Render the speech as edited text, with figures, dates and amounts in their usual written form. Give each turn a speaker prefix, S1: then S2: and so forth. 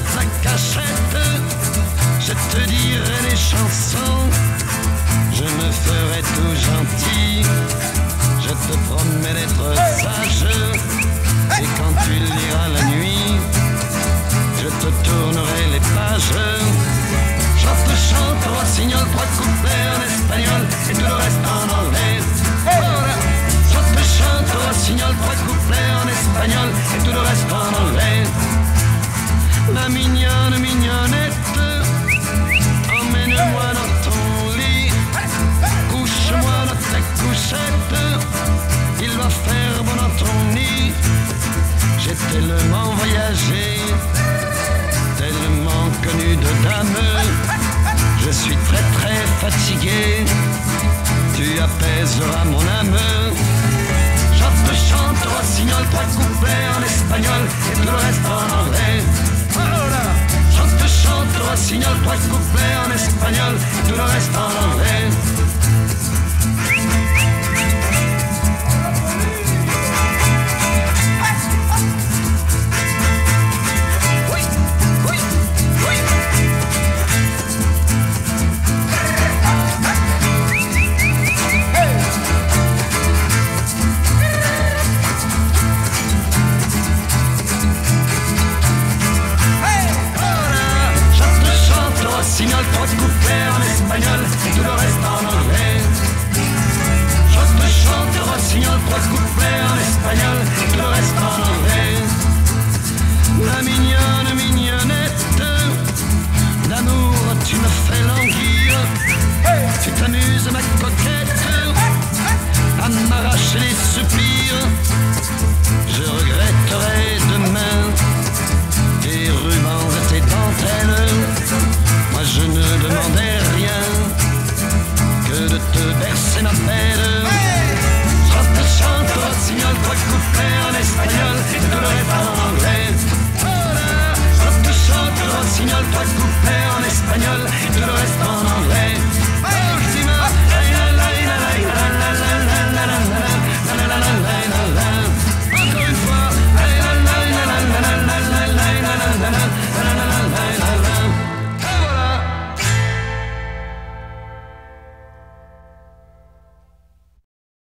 S1: ta cachette, je te dirai des chansons, je me ferai tout gentil, je te promets d'être sage, et quand tu liras la nuit, je te tournerai les pages. Je te chante rossignol, 3 couplets en espagnol et tout le reste en anglais. Voilà. Je te chante rossignol, 3 couplets en espagnol et tout le reste en anglais. La mignonne, mignonnette, emmène-moi dans ton lit, couche-moi dans ta couchette, il va faire bon dans ton nid. J'ai tellement voyagé, tellement connu de dames, je suis très très fatigué, tu apaiseras mon âme. Je te chante rossignol, 3 couplets en espagnol et tout le reste en anglais. Voilà. Je te chante rossignol, 3 couplets en espagnol et tout le reste en anglais. Rossignol, 3 couplets en espagnol et tout le reste en anglais. Je te chante rossignol, 3 couplets en espagnol et tout le reste en anglais. La mignonne, mignonnette, l'amour tu me fais languir. Tu t'amuses ma coquette à m'arracher les soupirs. Je regretterai demain tes rubans et tes dentelles. Moi je ne demandais rien que de te bercer ma pelle. Je te chante rossignol, 3 couplets en espagnol et tout le reste en anglais. Voilà. Je te chante rossignol, 3 couplets en espagnol